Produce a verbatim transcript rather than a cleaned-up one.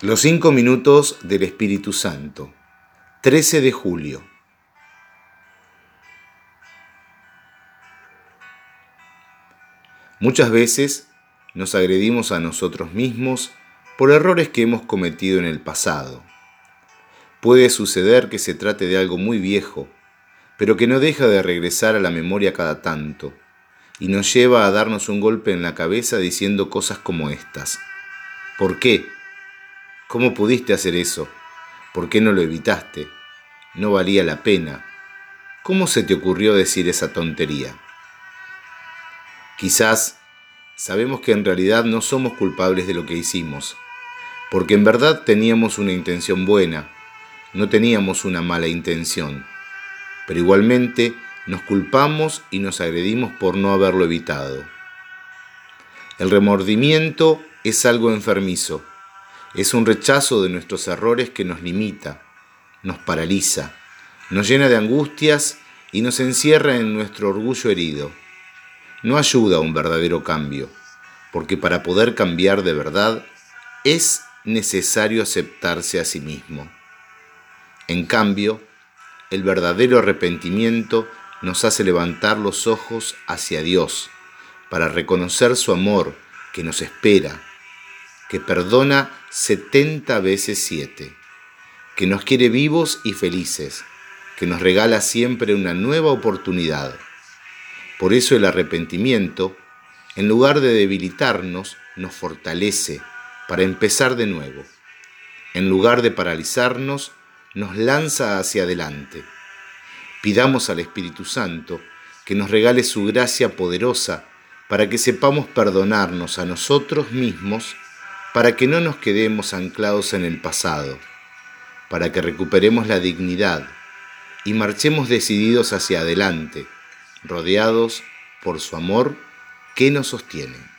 Los cinco minutos del Espíritu Santo, trece de julio. Muchas veces nos agredimos a nosotros mismos por errores que hemos cometido en el pasado. Puede suceder que se trate de algo muy viejo, pero que no deja de regresar a la memoria cada tanto, y nos lleva a darnos un golpe en la cabeza diciendo cosas como estas. ¿Por qué? ¿Cómo pudiste hacer eso? ¿Por qué no lo evitaste? No valía la pena. ¿Cómo se te ocurrió decir esa tontería? Quizás sabemos que en realidad no somos culpables de lo que hicimos, porque en verdad teníamos una intención buena, no teníamos una mala intención, pero igualmente nos culpamos y nos agredimos por no haberlo evitado. El remordimiento es algo enfermizo. Es un rechazo de nuestros errores que nos limita, nos paraliza, nos llena de angustias y nos encierra en nuestro orgullo herido. No ayuda a un verdadero cambio, porque para poder cambiar de verdad es necesario aceptarse a sí mismo. En cambio, el verdadero arrepentimiento nos hace levantar los ojos hacia Dios para reconocer su amor que nos espera, que perdona setenta veces siete, que nos quiere vivos y felices, que nos regala siempre una nueva oportunidad. Por eso el arrepentimiento, en lugar de debilitarnos, nos fortalece para empezar de nuevo. En lugar de paralizarnos, nos lanza hacia adelante. Pidamos al Espíritu Santo que nos regale su gracia poderosa para que sepamos perdonarnos a nosotros mismos, para que no nos quedemos anclados en el pasado, para que recuperemos la dignidad y marchemos decididos hacia adelante, rodeados por su amor que nos sostiene.